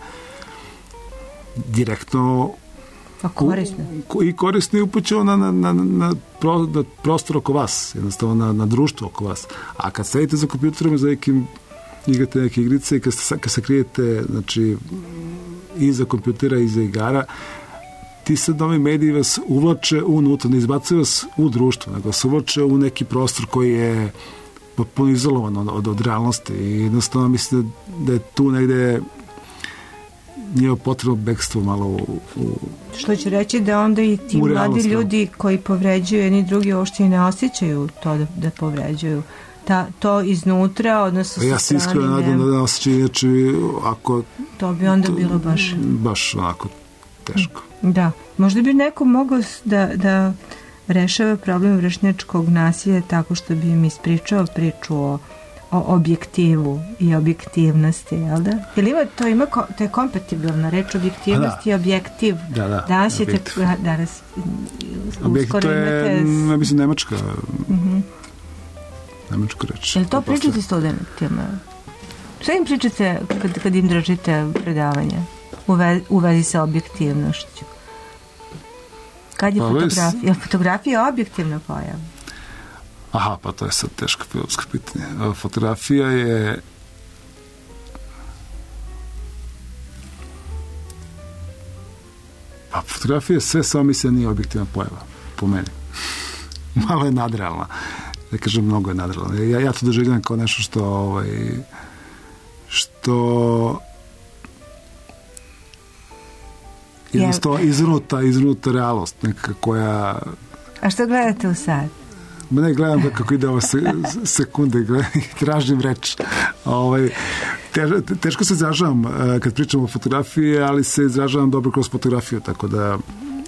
direktno korisno i upućeno na prostor oko vas, jednostavno na društvo oko vas. A kad sedite za kompjuterom i za igrate neke igrice i kad se krijete, znači, iza kompjutera, iza igara, ti sad novi mediji vas uvlače unutra, ne izbacuju vas u društvo, nego se uvlače u neki prostor koji je potpuno izolovan od realnosti i jednostavno mislim da je tu negde nije potrebno bekstvo malo u što će reći da onda i ti mladi ljudi koji povređuju jedni drugi uopšte i ne osjećaju to da povređuju. To iznutra, odnosno ja se iskreno nadam da osjećaju, inače ako to bi onda bilo baš onako teško. Da, možda bi neko mogao da rešava problem vršnjačkog nasilja tako što bi im ispričao priču o objektivu i objektivnosti, jel da? To je kompatibilna reč, objektivnost i objektiv. Da, danas objektiv to je, ja mislim, nemačka reč. Je li to pričate studentima? Šta im pričate kad im držite predavanje u vezi sa objektivnošću? Kad je fotografija? Fotografija je objektivna pojava. Aha, pa to je sad teško filozofsko pitanje. Fotografija je sve, samo mislim da nije objektivna pojava, po meni. Malo je nadrealna. Da kažem, mnogo je nadrealna. Ja to doživljam kao nešto što jednostavno izvrnuta realnost, nekaka koja... A što gledate u sad? Ne gledam kako ide ova sekunde, tražim reč. Teško se izražavam kad pričam o fotografiji, ali se izražavam dobro kroz fotografiju, tako da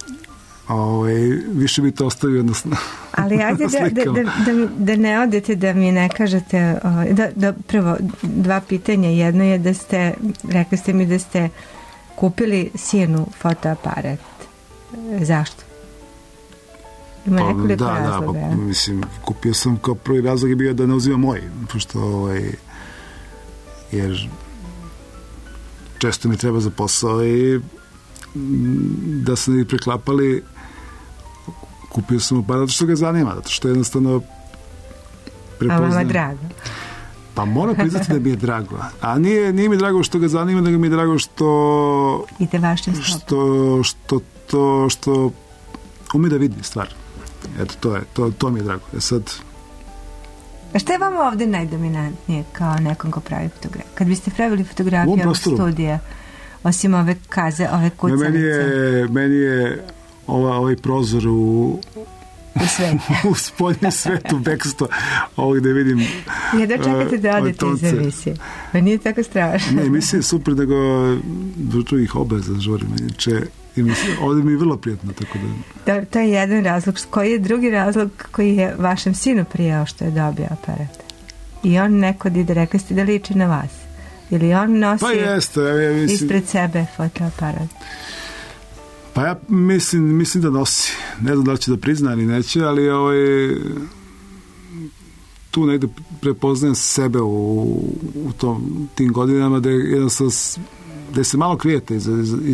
više bi to ostavio jednostavno. Ali ajde da ne odete, da mi ne kažete, da prvo dva pitanja. Jedno je da rekli ste mi da ste kupili sinu fotoaparat. Zašto? Ima nekoliko razloga. Mislim, kupio sam kao prvi razlog je bio da ne uzimam moj, pošto jer često mi treba za posao i da se ne preklapali, kupio sam aparat zato što ga zanima, zato što jednostavno prepoznam. A vama drago? Pa moram priznati da mi je drago. A nije mi drago što ga zanima, nego mi je drago što ide vašim stopom. što ume da vidi stvar. Eto, to mi je drago. Sad... A šta je vama ovde najdominantnije kao nekom ko pravi fotografiju? Kad biste pravili fotografiju ovog studija, osim ove kaze, ove kucalice? Meni je ovaj prozor u spoljnom svetu, beksto, ovog gde vidim... Da čekate da odete iz emisije. Pa nije tako strašno. Ne, emisija je super, nego dručovih obaveza žurim. Ovdje mi je vrlo prijatno, tako da... To je jedan razlog. Koji je drugi razlog koji je vašem sinu prijao što je dobio aparat? I on nekod ide, rekli ste da liči na vas. Ili on nosi ispred sebe fotoaparat? Pa ja mislim da nosi. Ne znam da li će da prizna ili neće, ali tu negde prepoznajem sebe u tim godinama da je jednostavno da se malo krijete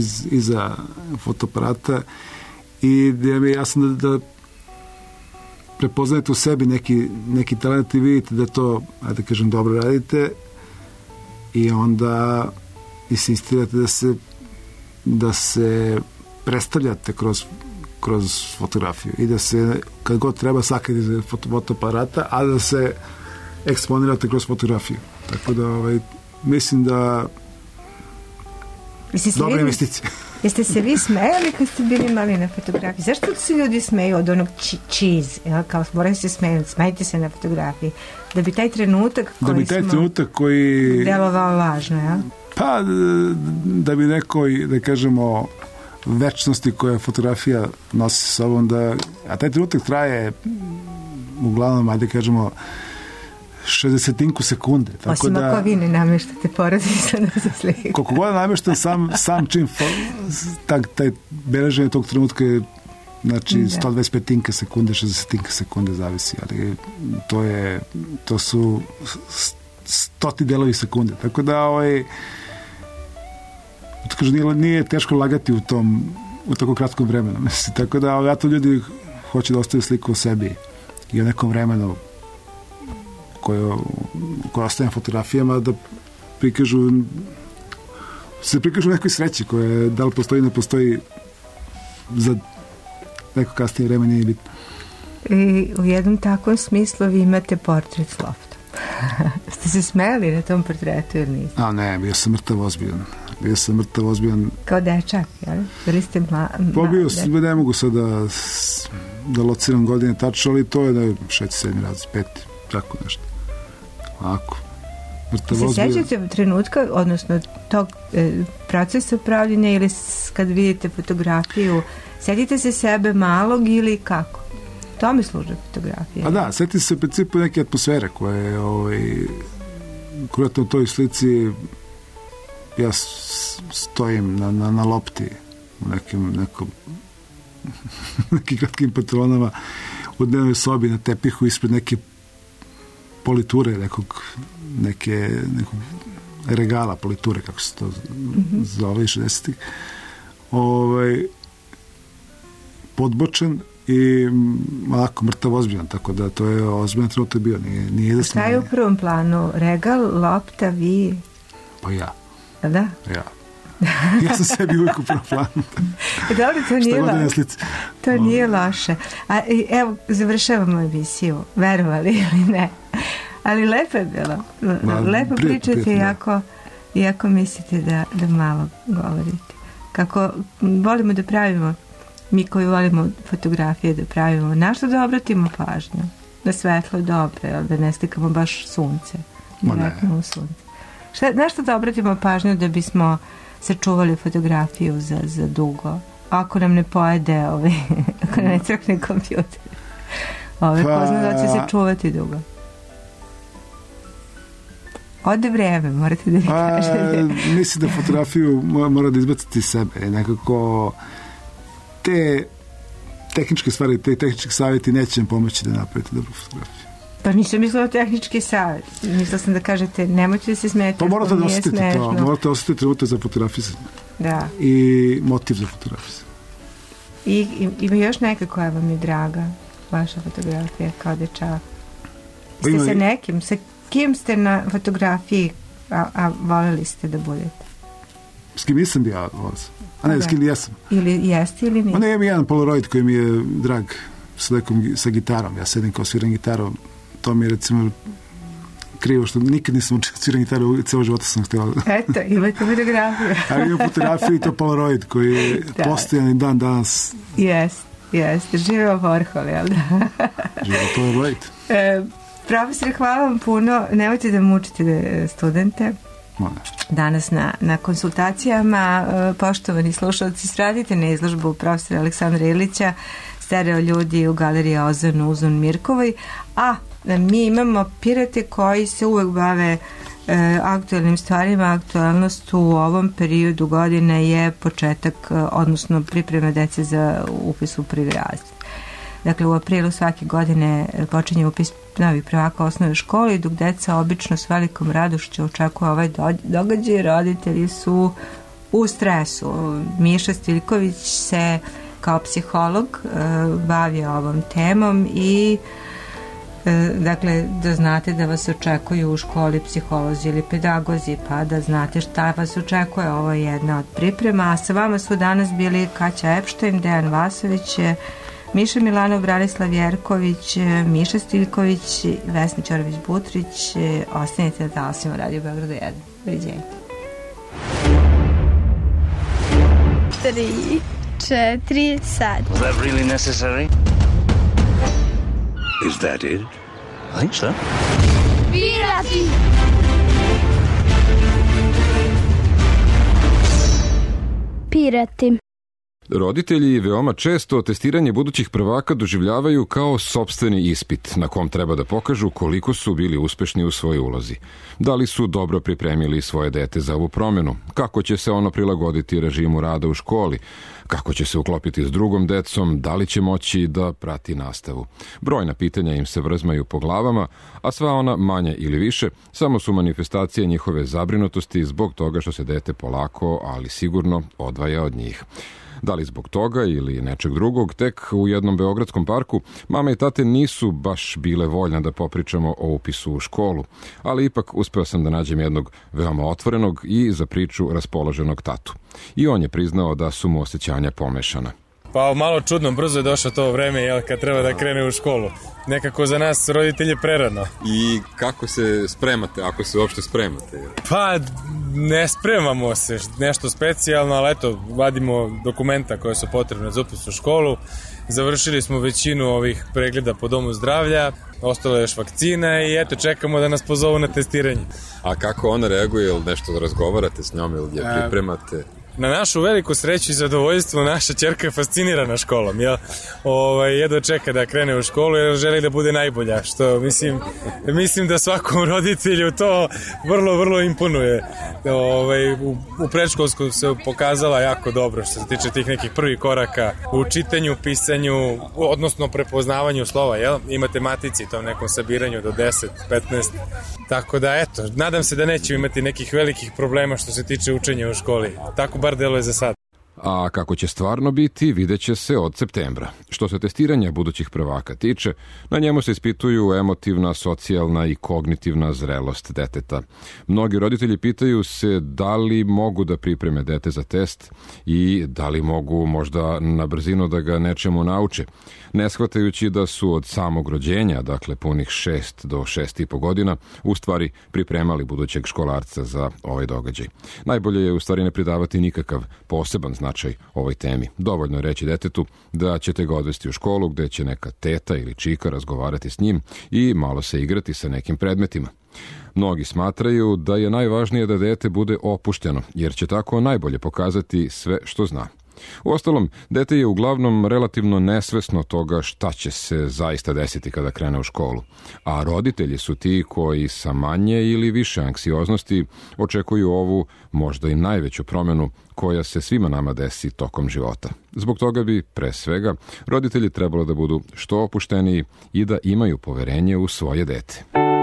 iza fotoaparata i da mi je jasno prepoznajete u sebi neki talent i vidite da to, ajde da kažem, dobro radite i onda insistirate da se predstavljate kroz fotografiju i da se kad god treba sakati iz fotoaparata, a da se eksponirate kroz fotografiju. Tako da mislim da dobra investicija. Jeste se vi smejali kad ste bili mali na fotografiji? Zašto se ljudi smeju od onog cheese? Kao moraju se smejati, smejte se na fotografiji. Da bi taj trenutak koji delovao važno, ja? Pa, da bi nekoj, da kažemo, večnosti koja fotografija nosi sa sobom, a taj trenutak traje uglavnom, ajde kažemo, 60 sekunde. Osim ako vi ne namještate porodicu da se slika. Koliko god namještam, sam čim taj beleženje tog trenutka je, znači, 125 sekunde, 60 sekunde zavisi, ali to su 100 delovi sekunde. Tako da nije teško lagati u tako kratkom vremenu. Tako da zato ljudi hoće da ostaju sliku o sebi i o nekom vremenu koje ostaje fotografijama, da prikažu nekoj sreći koja da li postoji, ne postoji, za neko kasnije vreme nije bitno. I u jednom takvom smislu vi imate portret s loftom. Ste se smeli na tom portretu ili niste? Ne, bio sam mrtav ozbiljan. Kao dečak, jel? Bili ste Pobio sam, ne mogu sad da lociram godine tačno, ali to je 6. 7. razred, 5. tako nešto. Ovako. Se sjećate trenutka, odnosno tog procesa pravljenja, ili kad vidite fotografiju, sjetite se sebe malog ili kako? Tome služe fotografija. Pa da, sjetite se u principu neke atmosfere koje je konkretno u toj slici ja stojim na lopti u nekim kratkim pantalonama u dnevnoj sobi na tepihu ispred neke politure, nekog regala politure, kako se to zove, 60-ih. Podbočen i malako mrtav ozbiljan, tako da to je ozbiljan trenutak bio. Nije šta je u prvom planu? Regal, lopta, vi? Pa ja. Da? Ja. Ja sam sebi uvijek u prvom planu. Dobro, to nije loše. Evo, završavamo emisiju, verovali ili ne. Ali lepo je bilo. Lepo pričate, iako mislite da malo govorite. Kako volimo da pravimo, mi koji volimo fotografije da pravimo, na što da obratimo pažnju? Da svetlo dobro, da ne slikamo baš sunce. Direktno u sunce. Na što da obratimo pažnju da bismo sačuvali fotografiju za dugo? Ako nam ne pojede ako nam ne crkne kompjuter. Ko zna da će se čuvati dugo? Ode vreme, morate da mi kažete. Mislim da fotografiju mora da izbaciti iz sebe. Nekako te tehničke stvari, te tehnički savjeti neće vam pomoći da napravite dobru fotografiju. Pa nisam mislila tehnički savjet. Mislila sam da kažete nemojte da se smijete. Pa morate da osjetite to. Morate osjetiti trenutak za fotografisanje. Da. I motiv za fotografisanje. I ima još neka koja vam je draga, vaša fotografija kao dečak. Ste sa nekim, sa kim ste na fotografiji, a voljeli ste da budete? S kim nisam bio voz. A ne, s kim jesam. Ili jeste ili nije? Ne, imam jedan Polaroid koji mi je drag sa gitarom. Ja sedim kao sviram gitarom. To mi je recimo krivo što nikad nisam učio sviram gitaru, celo života sam htjela. Eto, imate fotografiju. Ali imam fotografiju i to Polaroid koji je postojan i dan danas. Jeste. Živeo Warhol, jel da? Živeo Polaroid. Profesor, hvala vam puno. Nemojte da mučite studente danas na konsultacijama. Poštovani slušalci, svratite na izložbu profesora Aleksandra Ilića Stereo ljudi u galeriji Ozon u Uzun Mirkovoj, a mi imamo pirate koji se uvek bave aktualnim stvarima. Aktualnost u ovom periodu godine je početak, odnosno priprema dece za upis u prvi razred. Dakle, u aprilu svake godine počinje upis novih prvaka osnovne škole, dok deca obično s velikom radošću očekuju ovaj događaj. Roditelji su u stresu. Miša Stiljković se kao psiholog bavio ovom temom i dakle, da znate da vas očekuju u školi psiholozi ili pedagozi, pa da znate šta vas očekuje. Ovo je jedna od priprema. A sa vama su danas bili Kaća Epštajn, Dejan Vasović, Miša Milanov, Branislav Jerković, Miša Stivković, Vesna Ćorović-Butrić. Ostanite na talasima Radio Beograda 1. Doviđenja. 3, 4, sad. Was that really necessary? Is that it? I think so. Pirati! Pirati. Roditelji veoma često testiranje budućih prvaka doživljavaju kao sopstveni ispit na kom treba da pokažu koliko su bili uspešni u svojoj ulozi. Da li su dobro pripremili svoje dete za ovu promenu, kako će se ono prilagoditi režimu rada u školi, kako će se uklopiti s drugom decom, da li će moći da prati nastavu. Brojna pitanja im se vrzmaju po glavama, a sva ona, manje ili više, samo su manifestacije njihove zabrinutosti zbog toga što se dete polako, ali sigurno odvaja od njih. Da li zbog toga ili nečeg drugog, tek u jednom beogradskom parku mama i tate nisu baš bile voljne da popričamo o upisu u školu, ali ipak uspeo sam da nađem jednog veoma otvorenog i za priču raspoloženog tatu. I on je priznao da su mu osjećanja pomešana. Pa malo čudno, brzo je došlo to vreme, jel, kad treba da krene u školu. Nekako za nas roditelje prerano. I kako se spremate, ako se uopšte spremate? Pa ne spremamo se nešto specijalno, ali eto, vadimo dokumenta koje su potrebne za upis u školu. Završili smo većinu ovih pregleda po domu zdravlja, ostalo je još vakcina i eto, čekamo da nas pozovu na testiranje. A kako ona reaguje, ili nešto da razgovarate s njom ili je pripremate? Na našu veliku sreću i zadovoljstvo naša ćerka je fascinirana školom, jel? Jedva čeka da krene u školu jer želi da bude najbolja, što mislim da svakom roditelju to vrlo imponuje. U predškolsku se pokazala jako dobro što se tiče tih nekih prvih koraka u čitanju, pisanju, odnosno prepoznavanju slova, jel? I matematici, tom nekom sabiranju do 10, 15. Tako da eto, nadam se da neću imati nekih velikih problema što se tiče učenja u školi. Tako bar deluje za sad. A kako će stvarno biti, vidjet će se od septembra. Što se testiranja budućih prvaka tiče, na njemu se ispituju emotivna, socijalna i kognitivna zrelost deteta. Mnogi roditelji pitaju se da li mogu da pripreme dete za test i da li mogu možda na brzinu da ga nečemu nauče, ne shvatajući da su od samog rođenja, dakle punih 6 do 6,5 godina, u stvari pripremali budućeg školarca za ovaj događaj. Najbolje je u stvari ne pridavati nikakav poseban značaj ovoj temi. Dovoljno je reći detetu da ćete ga odvesti u školu gde će neka teta ili čika razgovarati s njim i malo se igrati sa nekim predmetima. Mnogi smatraju da je najvažnije da dete bude opušteno, jer će tako najbolje pokazati sve što zna. Uostalom, dete je uglavnom relativno nesvesno toga šta će se zaista desiti kada krene u školu, a roditelji su ti koji sa manje ili više anksioznosti očekuju ovu možda i najveću promenu koja se svima nama desi tokom života. Zbog toga bi, pre svega, roditelji trebalo da budu što opušteniji i da imaju poverenje u svoje dete.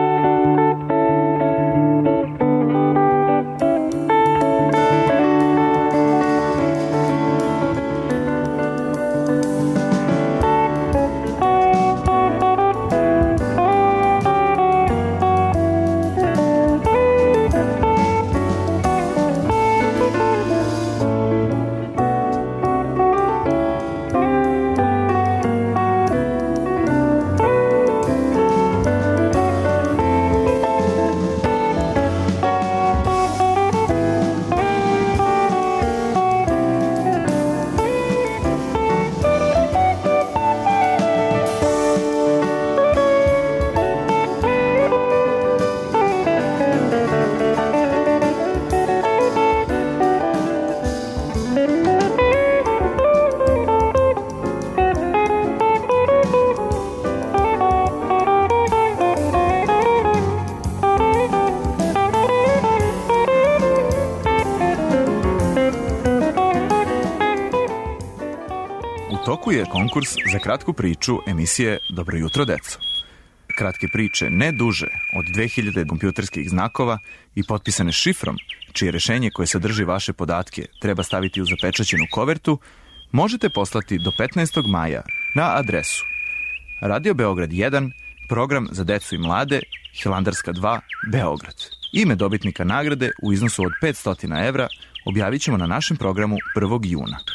Je konkurs za kratku priču emisije Dobro jutro, deco. Kratke priče ne duže od 2000 kompjuterskih znakova i potpisane šifrom, čije rešenje koje sadrži vaše podatke treba staviti u zapečaćenu kovertu, možete poslati do 15. maja na adresu Radio Beograd 1, program za decu i mlade, Hilandarska 2, Beograd. Ime dobitnika nagrade u iznosu od 500 evra objavit ćemo na našem programu 1. juna.